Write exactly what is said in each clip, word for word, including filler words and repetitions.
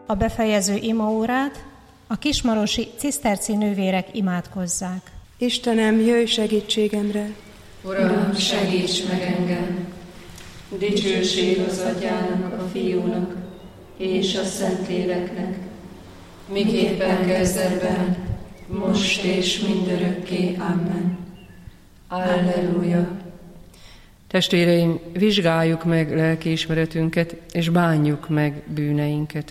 a befejező imaórát a kismarosi ciszterci nővérek imádkozzák. Istenem, jöjj segítségemre! Uram, segíts meg engem! Dicsőség az Atyának, a Fiúnak és a Szentléleknek, miképpen kezdetben, most és mindörökké. Amen. Alleluja! Testvéreim, vizsgáljuk meg lelkiismeretünket, és bánjuk meg bűneinket.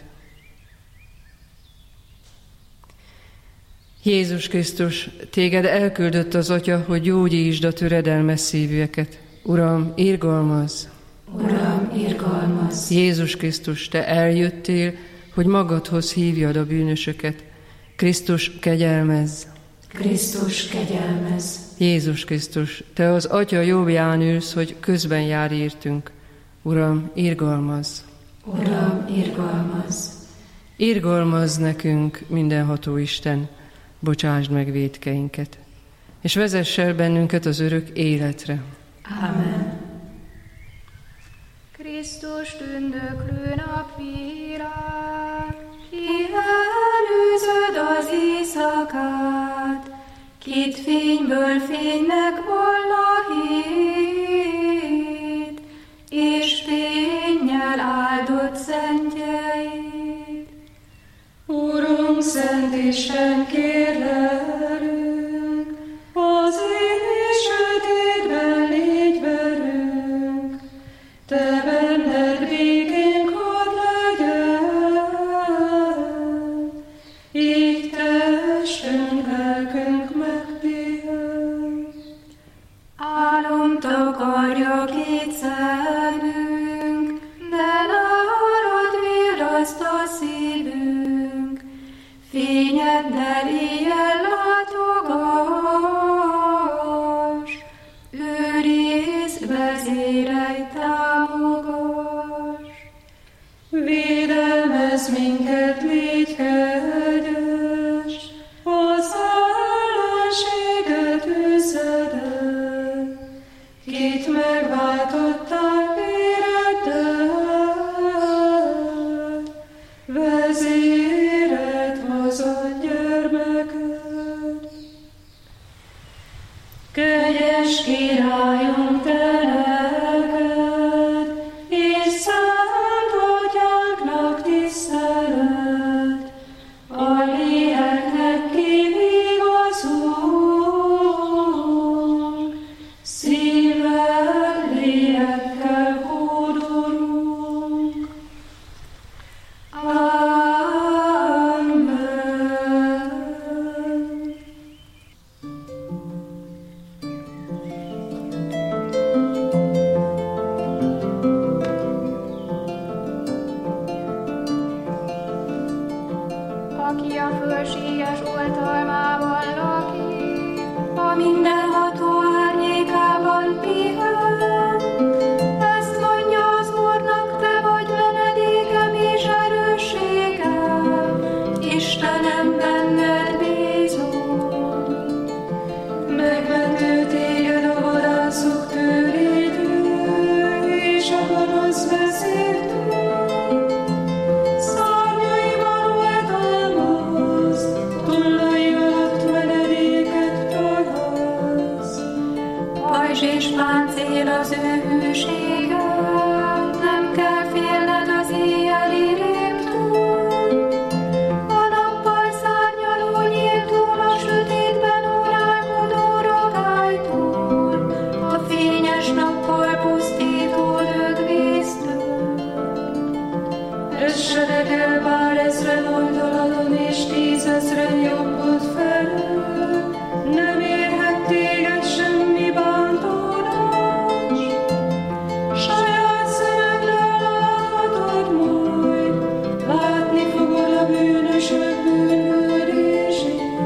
Jézus Krisztus, téged elküldött az Atya, hogy gyógyítsd a töredelmes szívűeket. Uram, irgalmazz! Uram, irgalmazz! Jézus Krisztus, te eljöttél, hogy magadhoz hívjad a bűnösöket. Krisztus, kegyelmezz! Krisztus, kegyelmezz! Jézus Krisztus, te az Atya jobbján ülsz, hogy közben jár értünk. Uram, irgalmazz! Uram, irgalmazz! Irgalmazz nekünk, mindenható Isten, bocsásd meg vétkeinket, és vezess el bennünket az örök életre. Amen. Krisztus tündöklő napvilág, ki előzöd az éjszakát, kit fényből fénynek val a hét, és fénnyel áldott szentjeit. Urunk, Szent Isten, kérlelünk, az éj sötétben légy velünk, te benned békénk hadd legyen, így testünk, lelkünk megpihen. Álom takarja két szemünk, de nárad virraszt a szívünk, fényeddel éjjel látogass, őrizd, vezérelj, támogass. Védelmezz minket, légy kegyes, az ellenséget üzed el, kit megváltottál véreddel, vezéred hozott gyermeked. Kegyes Királyunk, te neked, és Szent Atyánknak tisztelet, a léleknek kivigazunk, szívvel, lélekkel hódolunk. Amen. Aki a fölséges oltalmában lakik, a mindenható árnyékában pihen. Ezt mondja az Úrnak, te vagy menedékem és erősségem, Istenem, benned bízom. Megmentő téged a vadászok tőlétől, és a gonosz vezértől. Szárnyaival oltalmaz, tollai alatt menedéket találsz. Pajzs és páncél az ő hűsége, nem kell félned az éjjeli rémtől. A nappal szárnyaló nyíltól, a sötétben órálkodó ragálytól, a fényes nappal pusztító lökvésztől. Essenek el bár ezren oldaladon, és tízezren jobbod felől, nem érhet téged semmi bántódás. Saját szemeddel láthatod majd, látni fogod a bűnösök bűnhődését.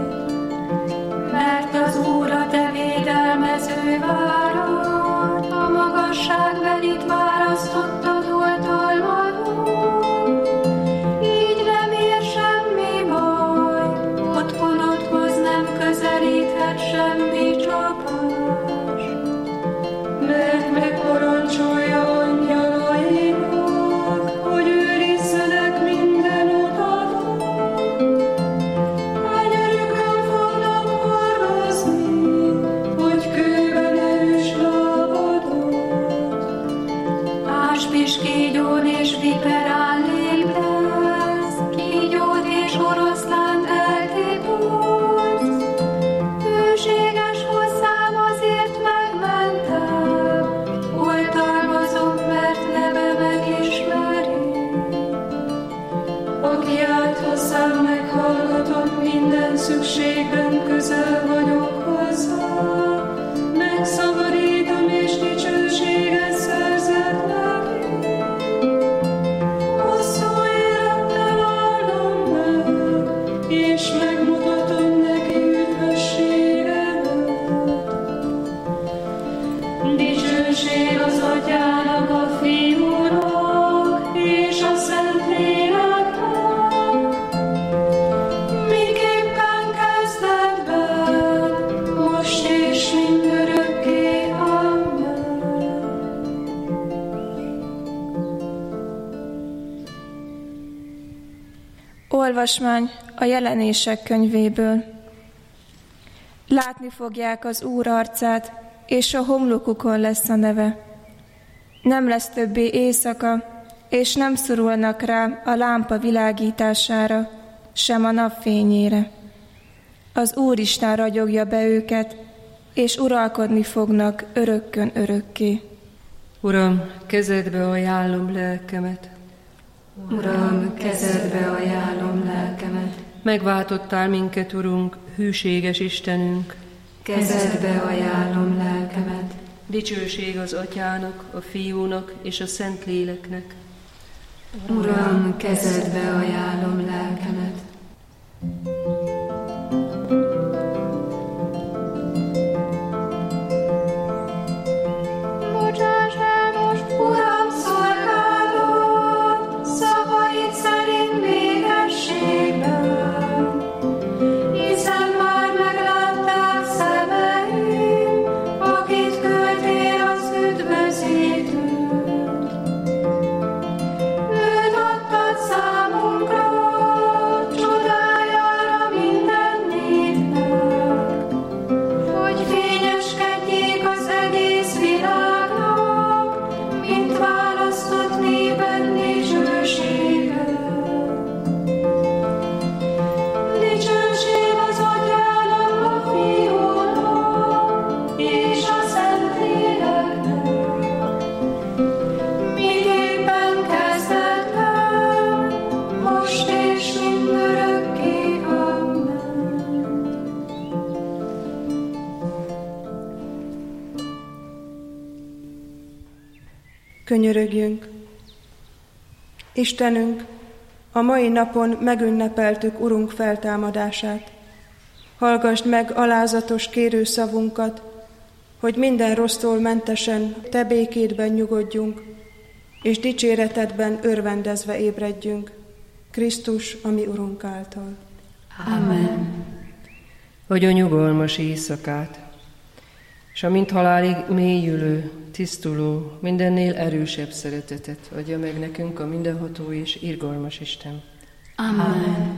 Mert az Úr a te védelmező várad, a magasságbelit választottad oltalmadon. Így nem ér semmi baj, otthonodhoz nem közelíthet. minden szükségben közel vagyok hozzá. Megszabadítom és dicsőséget szerzek neki. Hosszú élettel áldom meg, és megmutatom neki üdvösségemet. Dicsőség az Atyának, a Fiúnak és a Szentléleknek, miképpen kezdetben, most és mindörökké. Amen. Olvasmány a Jelenések könyvéből. Látni fogják az Úr arcát, és a homlokukon lesz a neve. Nem lesz többé éjszaka, és nem szorulnak rá a lámpa világítására, sem a napfényére. Az Úristen ragyogja be őket, és uralkodni fognak örökkön örökké. Uram, kezedbe ajánlom lelkemet. Uram, kezedbe ajánlom lelkemet. Megváltottál minket, Urunk, hűséges Istenünk. Kezedbe ajánlom lelkemet. Dicsőség az Atyának, a Fiúnak és a Szentléleknek. Uram, kezedbe ajánlom lelkemet. Bocsáss el most, Uram, szolgálod, szavaid szerint végességben, hiszen már meglátták szemeim, akit küldtél az üdvözítőt. Őt adtad számunkra, csodájára minden népnek, hogy fényeskedjék az egész világnak, mint választott népen dicsősége. Dicsőség az Atyának, a Fiúnak és a Szentléleknek, miképpen kezdetben, most és mindörökké. Amen. Könyörögjünk! Istenünk, a mai napon megünnepeltük Urunk feltámadását. Hallgasd meg alázatos kérőszavunkat, hogy minden rossztól mentesen Te békédben nyugodjunk, és dicséretedben örvendezve ébredjünk, Krisztus, a mi Urunk által. Amen. Adj a nyugalmas éjszakát, és a mint halálig mélyülő, tisztuló, mindennél erősebb szeretetet adja meg nekünk a mindenható és irgalmas Isten. Amen.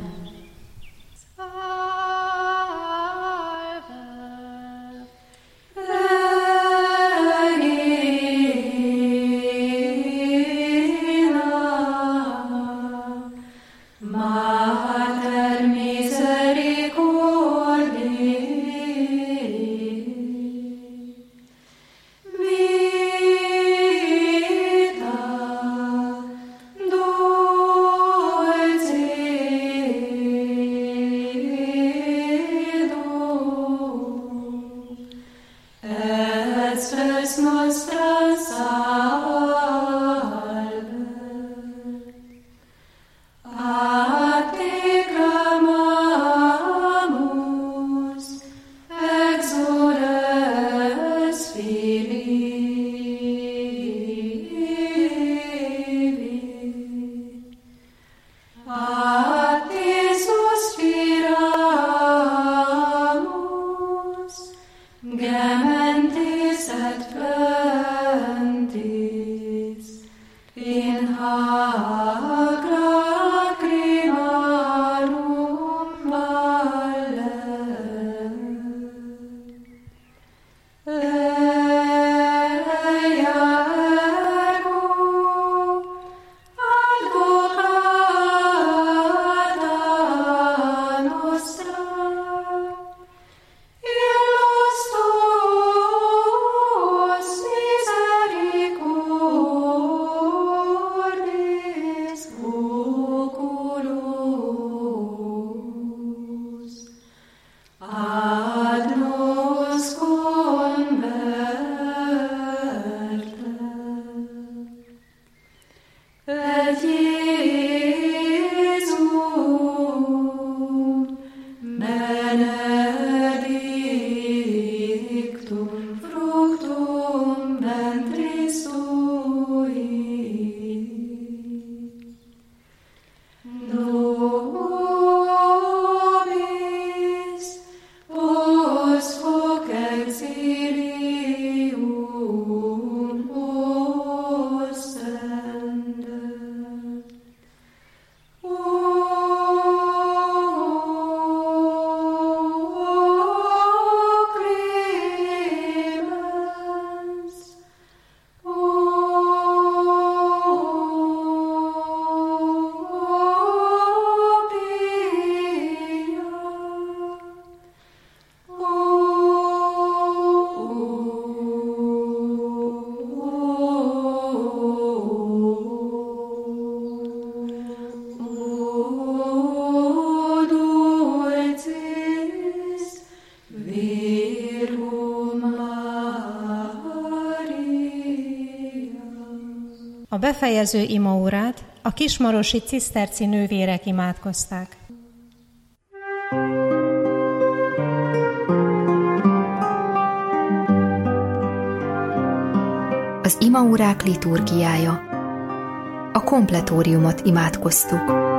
Mater misericordiae, vita dulcis A befejező imaórát a kismarosi ciszterci nővérek imádkozták. Az imaórák liturgiája. A kompletóriumot imádkoztuk.